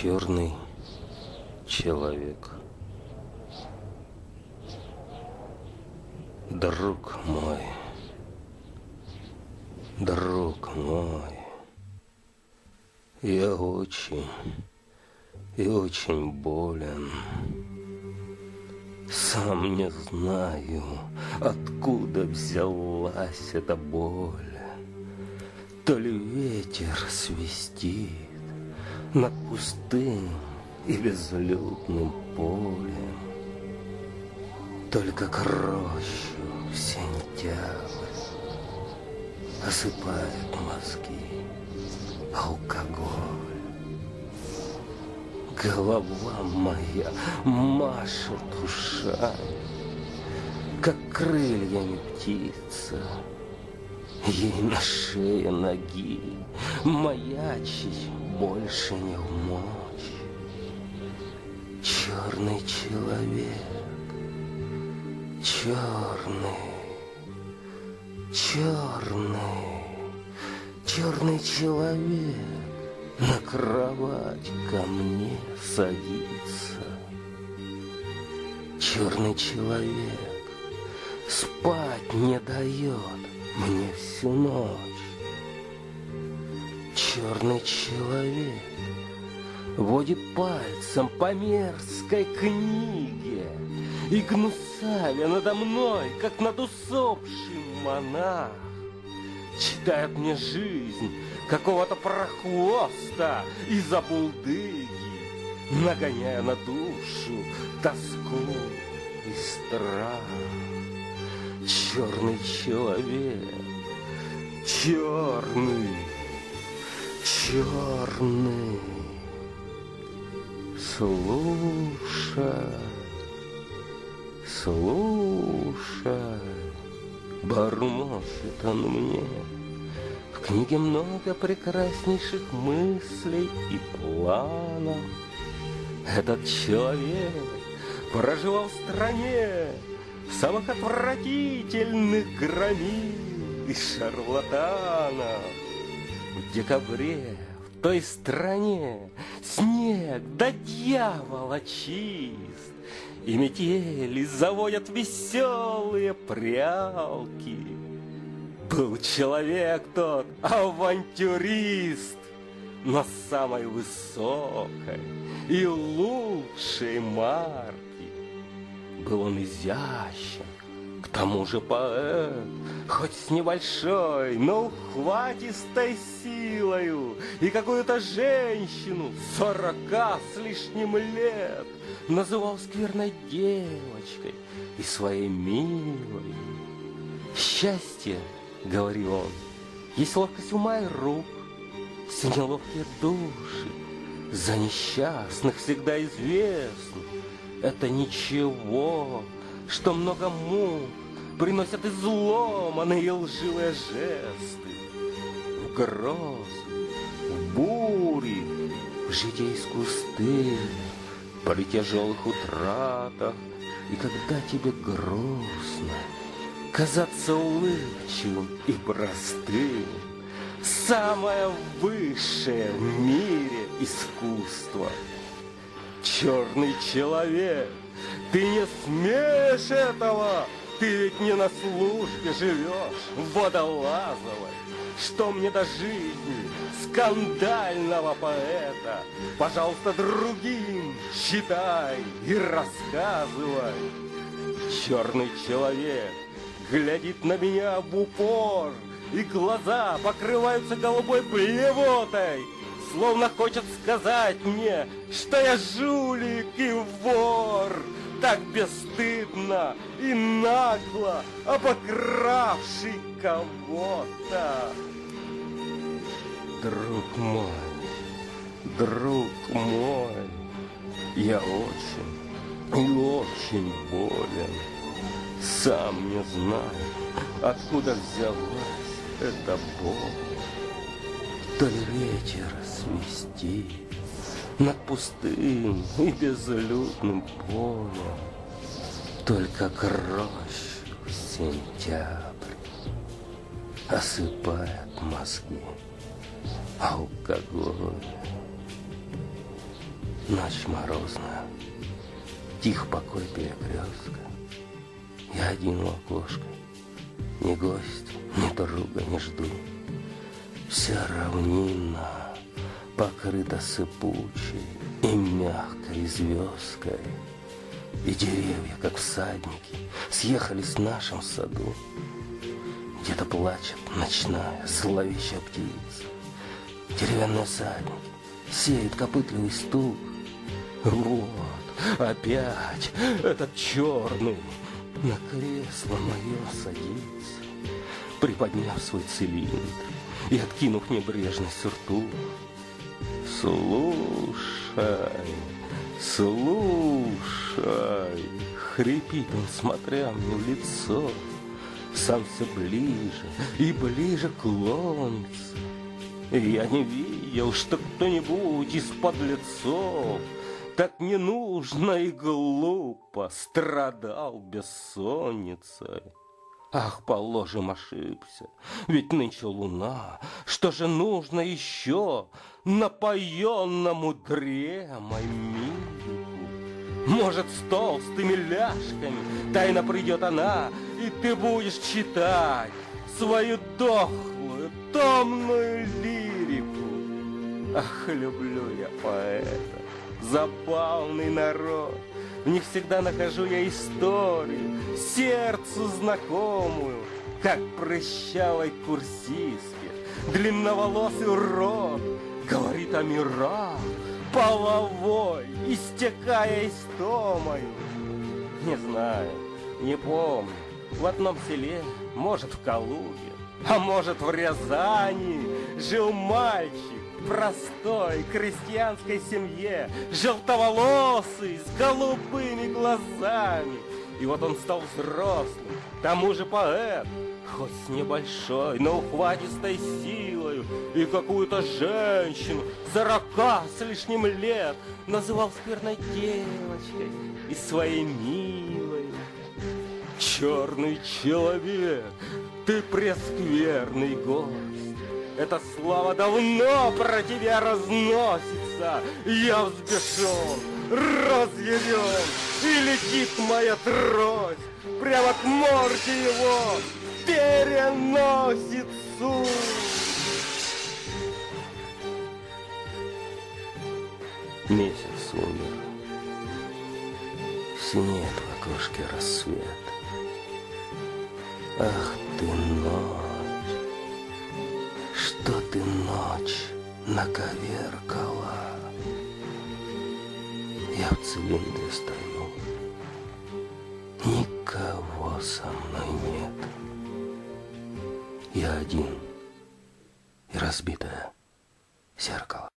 Черный человек. Друг мой, я очень и очень болен. Сам не знаю, откуда взялась эта боль. То ли ветер свистит над пустым и безлюдным полем, только к рощу сентябрь осыпает мозги алкоголь. Голова моя машет ушами, как крыльями птица. Ей на шее ноги маячить больше не в мочь. Черный человек, черный человек на кровать ко мне садится. Черный человек спать не дает мне всю ночь. Черный человек водит пальцем по мерзкой книге и, гнусавя надо мной, как над усопшим монах, читает мне жизнь какого-то прохвоста и забулдыги, нагоняя на душу тоску и страх. Черный человек, черный, слушай, бормочет он мне. В книге много прекраснейших мыслей и планов. Этот человек проживал в стране самых отвратительных громил и шарлатанов. В декабре в той стране снег до дьявола чист, и метели заводят веселые прялки. Был человек тот авантюрист на самой высокой и лучшей марке. Был он изящен, к тому же поэт, хоть с небольшой, но ухватистой силою, и какую-то женщину 40 с лишним лет называл скверной девочкой и своей милой. Счастье, говорил он, есть ловкость ума и рук, все неловкие души, за несчастных всегда известно. Это ничего, что много мук приносят изломанные и лживые жесты. В грозы, в бури, в житейскую стыль, при тяжелых утратах, и когда тебе грустно, казаться улыбчивым и простым, самое высшее в мире искусство. Черный человек, ты не смеешь этого, ты ведь не на службе живешь в Водолазовой. Что мне до жизни скандального поэта? Пожалуйста, другим читай и рассказывай. Черный человек глядит на меня в упор, и глаза покрываются голубой блевотой, словно хочет сказать мне, что я жулик и вор, так бесстыдно и нагло обокравший кого-то. Друг мой, я очень и очень болен. Сам не знаю, откуда взялась эта боль. То ли ветер свистит над пустым и безлюдным полем, только к рощу сентябрь осыпает мозги алкоголь. Ночь морозная, тих покой перекрестка. Я один у окошка, ни гостя, ни друга не жду. Вся равнина покрыта сыпучей и мягкой звездкой, и деревья, как всадники, съехались в нашем саду. Где-то плачет ночная зловещая птица. Деревянные всадники сеют копытливый стук. Вот, опять этот черный на кресло мое садится, приподняв свой цилиндр и откинув небрежный сюртук. Слушай, слушай, хрипит он, смотря мне в лицо, сам все ближе и ближе клонится. И я не видел, что кто-нибудь из подлецов так ненужно и глупо страдал бессонницей. Ах, положим, ошибся, ведь нынче луна, что же нужно еще напоенному дремой мирику? Может, с толстыми ляжками тайно придет она, и ты будешь читать свою дохлую, томную лирику. Ах, люблю я поэта, забавный народ. В них всегда нахожу я историю, сердцу знакомую, как прыщавой курсистке длинноволосый урод говорит о мирах половой, истекая истомою. Не знаю, не помню, в одном селе, может, в Калуге, а может, в Рязани жил мальчик в простой крестьянской семье, желтоволосый, с голубыми глазами. И вот он стал взрослым, к тому же поэт, хоть с небольшой, но ухватистой силою, и какую-то женщину 40 с лишним лет называл скверной девочкой и своей милой. Черный человек, ты прескверный гость. Эта слава давно про тебя разносится. Я взбешен, разъярен, и летит моя трость прямо к морде его, переносицу. Месяц умер, синеет в окошке рассвет. Ах ты, ночь, что ты, ночь, наковеркала. Я в цилиндре стою, никого со мной нет. Я один и разбитое зеркало.